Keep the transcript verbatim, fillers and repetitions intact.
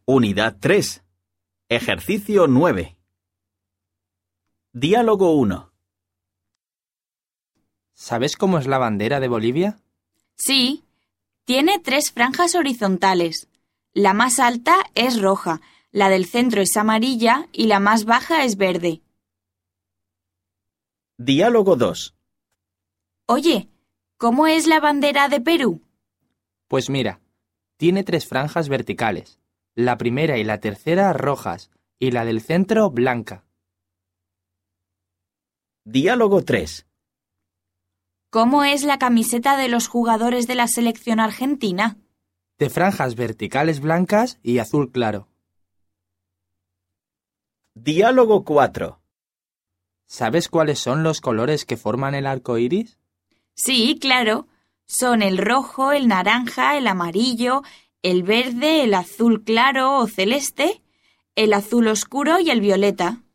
Unidad tres. Ejercicio nueve. Diálogo uno. ¿Sabes cómo es la bandera de Bolivia? Sí, tiene tres franjas horizontales. La más alta es roja, la del centro es amarilla y la más baja es verde. Diálogo dos. Oye, ¿cómo es la bandera de Perú? Pues mira, tiene tres franjas verticales, la primera y la tercera rojas y la del centro blanca. Diálogo tres. ¿Cómo es la camiseta de los jugadores de la selección argentina? De franjas verticales blancas y azul claro. Diálogo cuatro. ¿Sabes cuáles son los colores que forman el arco iris? Sí, claro. Son el rojo, el naranja, el amarillo, el verde, el azul claro o celeste, el azul oscuro y el violeta.